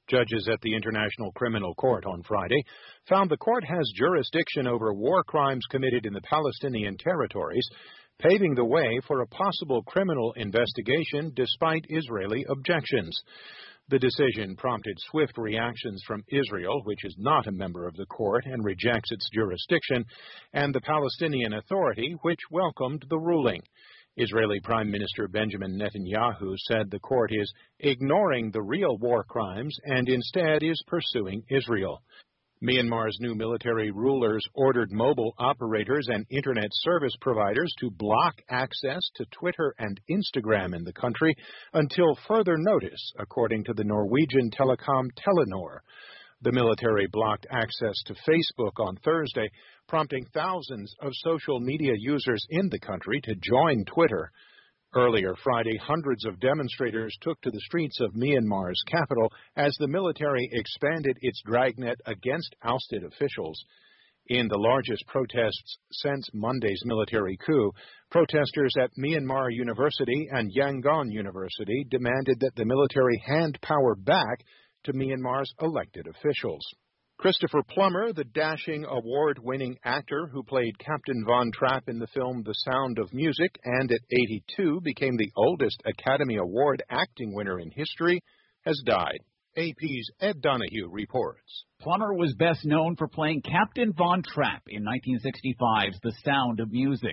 Judges at the International Criminal Court on Friday found the court has jurisdiction over war crimes committed in the Palestinian territories, paving the way for a possible criminal investigation despite Israeli objections. The decision prompted swift reactions from Israel, which is not a member of the court and rejects its jurisdiction, and the Palestinian Authority, which welcomed the ruling. Israeli Prime Minister Benjamin Netanyahu said the court is ignoring the real war crimes and instead is pursuing Israel. Myanmar's new military rulers ordered mobile operators and Internet service providers to block access to Twitter and Instagram in the country until further notice, according to the Norwegian telecom Telenor. The military blocked access to Facebook on Thursday, prompting thousands of social media users in the country to join Twitter. Earlier Friday, hundreds of demonstrators took to the streets of Myanmar's capital as the military expanded its dragnet against ousted officials. In the largest protests since Monday's military coup, protesters at Myanmar University and Yangon University demanded that the military hand power back to Myanmar's elected officials. Christopher Plummer, the dashing award-winning actor who played Captain Von Trapp in the film The Sound of Music and at 82 became the oldest Academy Award acting winner in history, has died. AP's Ed Donahue reports. Plummer was best known for playing Captain Von Trapp in 1965's The Sound of Music.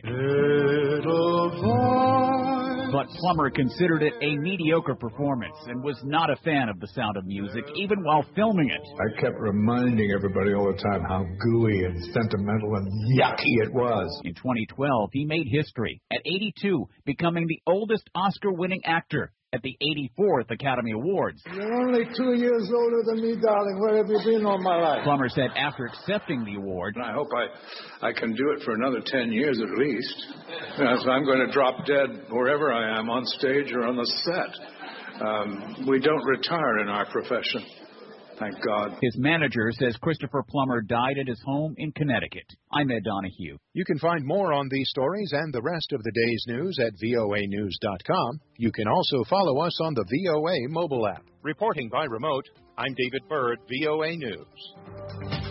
But Plummer considered it a mediocre performance and was not a fan of The Sound of Music, even while filming it. I kept reminding everybody all the time how gooey and sentimental and yucky it was. In 2012, he made history at 82, becoming the oldest Oscar-winning actor at the 84th Academy Awards. You're only 2 years older than me, darling. Where have you been all my life? Plummer said after accepting the award, I hope I can do it for another 10 years at least. So I'm going to drop dead wherever I am, on stage or on the set. We don't retire in our profession. Thank God. His manager says Christopher Plummer died at his home in Connecticut. I'm Ed Donahue. You can find more on these stories and the rest of the day's news at voanews.com. You can also follow us on the VOA mobile app. Reporting by remote, I'm David Byrd, VOA News.